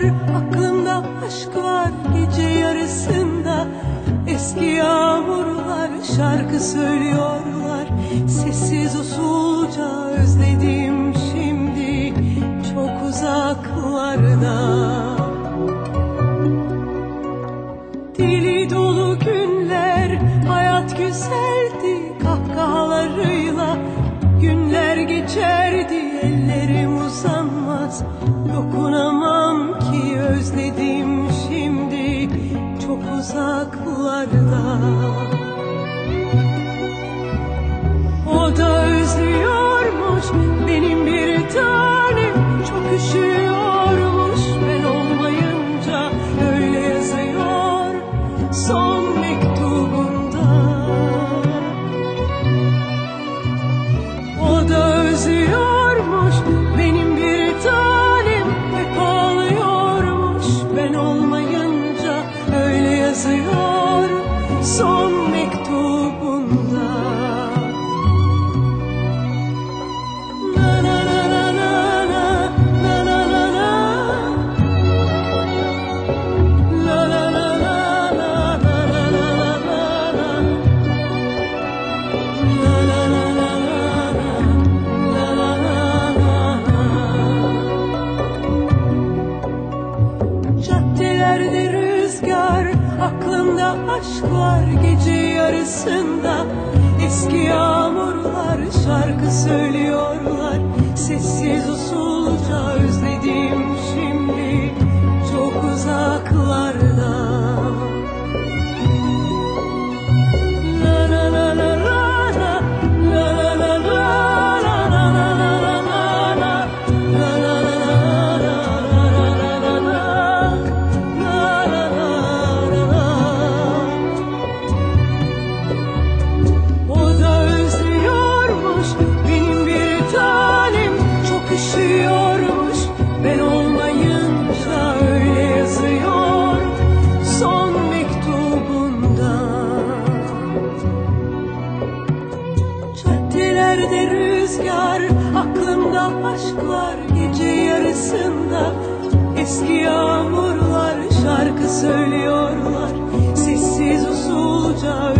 aklımda aşk var gece yarısında. Eski yağmurlar şarkı söylüyorlar, sessiz usulca özledim şimdi çok uzaklarda. Dili dolu günler, hayat güzeldi kahkahalarıyla. Günler geçerdi, ellerim uzanmaz, dokunamam ki özledim şimdi çok uzaklarda. O da özlüyormuş benim bir tanem, çok üşüyormuş ben olmayınca, öyle yazıyor son mektubunda. O da özlüyormuş benim bir tanem, hep ağlıyormuş ben olmayınca, öyle yazıyor son mektubunda. Na na na na na na na na na na. La la la la la la la la la la. La la la la la la la la. Caddelerde rüzgar, aklımda aşklar gece yarısında. Eski yağmurlar şarkı söylüyorlar, sessiz usulca özledim şimdi çok uzaklarda. La la la la la la, la la la la la la la la la la, la la la la la la la la. O da özlüyormuş benim bir tanem, çok üşüyormuş ben olmayınca, öyle yazıyor son mektubunda. Caddelerde rüzgar, aklımda aşklar gece yarısında. Eski yağmurlar şarkı söylüyorlar, sessiz usulca